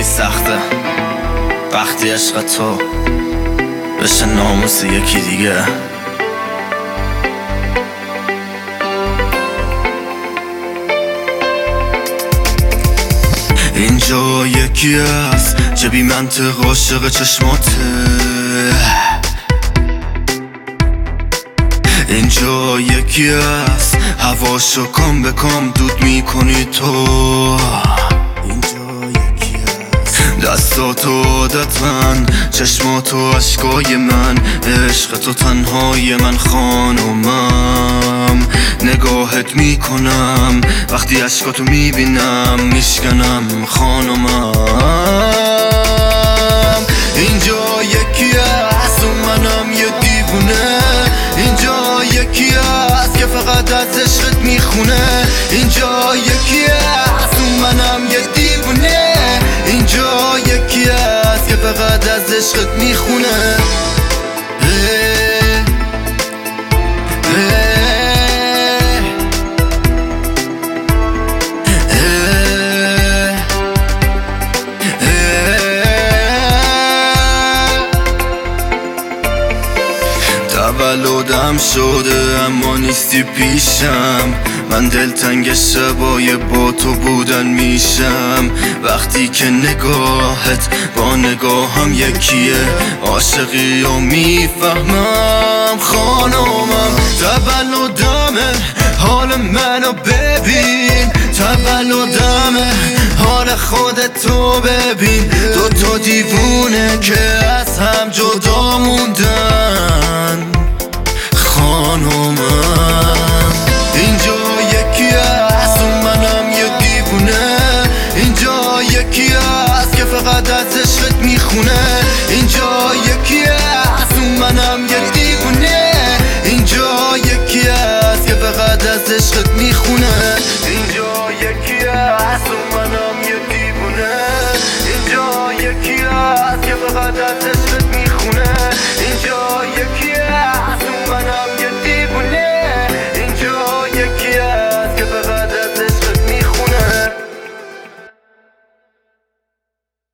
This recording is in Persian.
سخته وقتی عشق تو بشه ناموس یکی دیگه. اینجا یکی هست که بی منطق عاشق چشماته، اینجا یکی هست هواشو کام به کام دود میکنی تو، دستاتو عادت من، چشماتو عشقای من، عشق تو تنهای من خانومم. نگاهت میکنم وقتی عشقاتو میبینم میشکنم خانومم. اینجا یکی هست و منم یه دیوونه، اینجا یکی هست که فقط از عشقت میخونه، اینجا یکی هست و منم یه دیوونه، اینجا یکی هست که فقط از عشقت میخونه. تولدم شده اما نیستی پیشم، من دلتنگ شبای با تو بودن میشم. وقتی که نگاهت با نگاهم یکیه، عاشقی و میفهمم خانومم. تولدمه حال منو ببین، تولدمه حال خودتو ببین، دوتا دیوونه که از هم جدا موندن خانومم. اینجا یکی هست و منم یه دیوونه، اینجا یکی هست که فقط از عشقت میخونه، اینجا یکی هست و منم یه دیوونه، اینجا یکی هست که فقط از عشقت میخونه، اینجا یکی هست و منم یه دیوونه، اینجا یکی هست که فقط از عشقت میخونه، اینجا